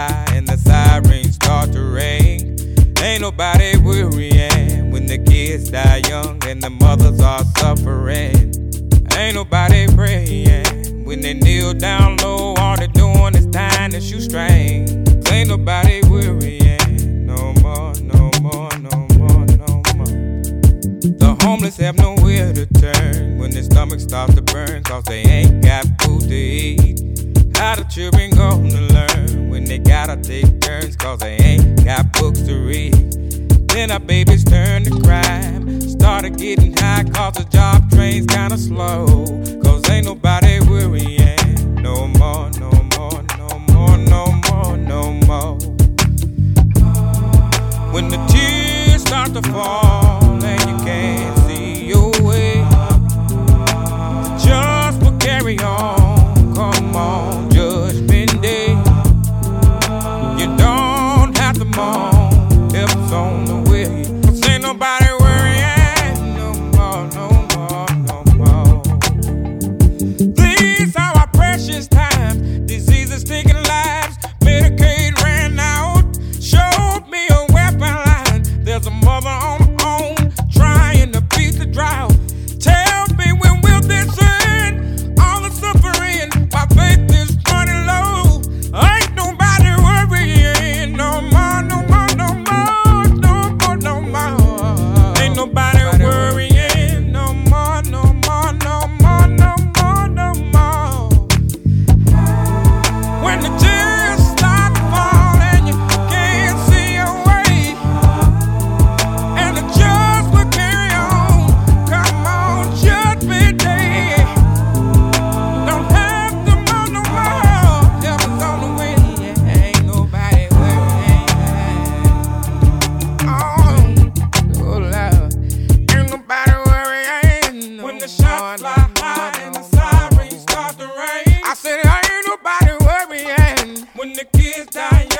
fly and the sirens start to ring. Ain't nobody worrying when the kids die young and the mothers are suffering. Ain't nobody praying when they kneel down low. All they doing is tying the shoestrings. Ain't nobody worrying no more, no more, no more, no more. The homeless have nowhere to turn when their stomachs start to burn, cause they ain't got food to eat. How the children gonna learn when they gotta take turns, cause they ain't got books to read? Then our babies turn to crime, started getting high cause the job train's kinda slow. Cause ain't nobody worrying no more, no more, no more, no more, no more. When the tears start to fall and you can't see your way, just will carry on, come on, Judgment Day. You don't have to mourn, help's on the way. Cause ain't nobody worrying no more, no more, no more. These are our precious times, diseases taking lives, Medicaid ran out, showed me a weapon line. There's a mother on her own, trying to beat the drought. Tell me when will this end? All the suffering, my faith is running low. Ain't nobody worrying no more, no more, no more, no more, no more. Ain't nobody worrying no more, no more, no more, no more, no more. When the tears start to fall and you can't see your way, and the judge will carry on, come on, Judgment Day. Don't have to mourn no more, heaven's on the way. Ain't nobody worrying. Oh Lord, ain't nobody worrying no when the shots fly high and the sirens start to rain. I said ain't nobody worrying when the kids die